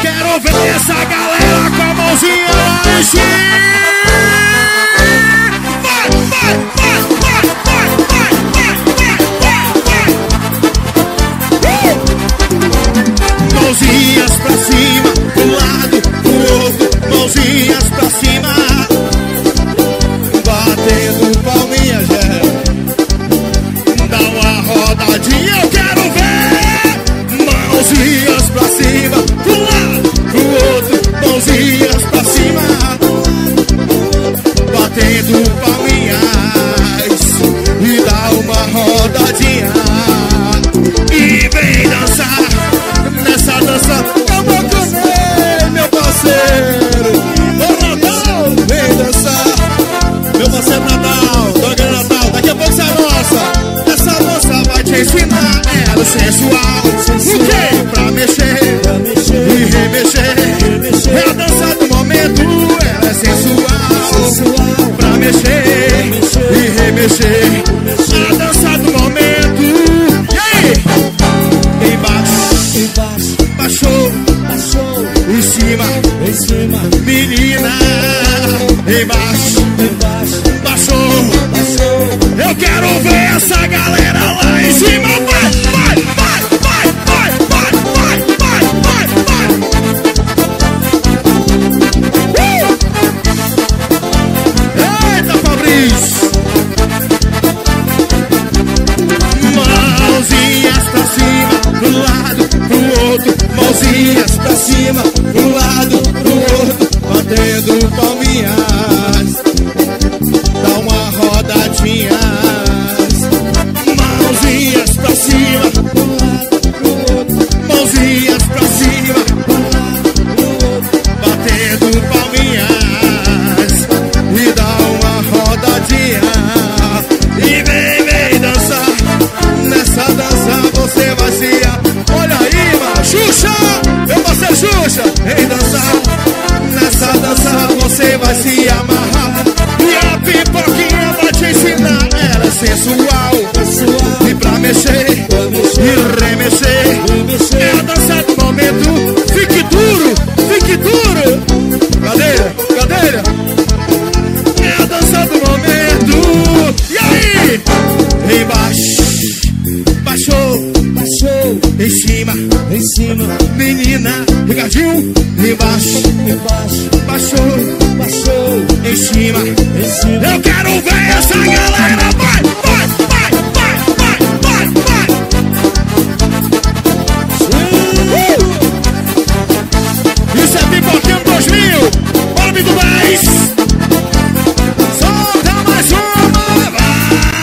quero ver essa galera com a mãozinha lá em cima. Vai, vai, vai, vai, vai, vai, vai, vai, vai. Mãozinhas pra cima, pro lado, pro outro, mãozinhas pra cima. Batendo palminha, já. Dá uma rodadinha, eu quero ver. Mãozinhas pra cima, pro lado, pro outro, mãozinhas pra cima. Batendo palminhas e dá uma rodadinha. E vem dançar nessa dança. Eu vou comer, meu parceiro. Ô Natal, vem dançar. Meu parceiro Natal, Dona Natal, daqui a pouco você é nossa. Essa dança vai te ensinar. Ela é sensual. O quê? Pra mexer e remexer. É a dança do momento. Ela é sensual. Pra mexer e remexer. A dança do momento. E aí? Embaixo, baixou, em cima, menina. Embaixo, baixou. Eu quero ver essa galera lá em cima. Vai, vai, vai, vai, vai, vai, vai, vai, vai, vai. Eita, Fabrício. Mãozinhas pra cima, pro lado, pro outro. Mãozinhas pra cima, pro lado, pro outro. Batendo palminhas. Dá uma rodadinha. Mãozinhas pra cima, pro lado, pro outro. Mãozinhas pra cima, pro lado, pro outro. Batendo palminhas e dá uma rodadinha. E vem dançar. Nessa dança você vai se... Olha aí, mano, Xuxa, meu parceiro Xuxa. Vem dançar. Nessa dança você vai se amarrar. E a pipoquinha vai te ensinar. Ela é sensual. E pra mexer e remexer. É a dança do momento. Fique duro, fique duro. Cadeira, cadeira. É a dança do momento. E aí? Embaixo, baixou, em cima, menina, Ricardinho. Embaixo, baixou, em cima. Eu quero ver essa galera.